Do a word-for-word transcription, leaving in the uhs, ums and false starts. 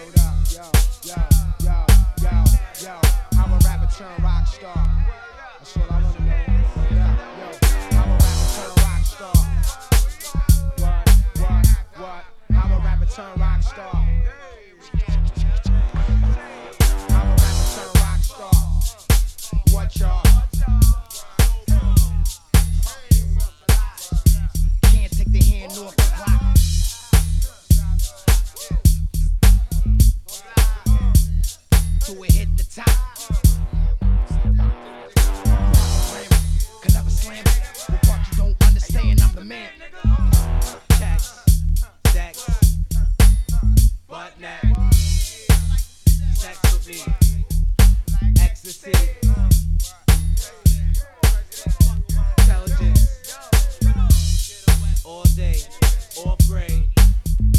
Hold up, yo, yo, yo, yo, yo. How a rapper turn rock star? That's all I wanna know. Hold up, yo. How a rapper turn rock star? What, what, what? How a rapper turn rock star? How a rapper turn rock star? What y'all?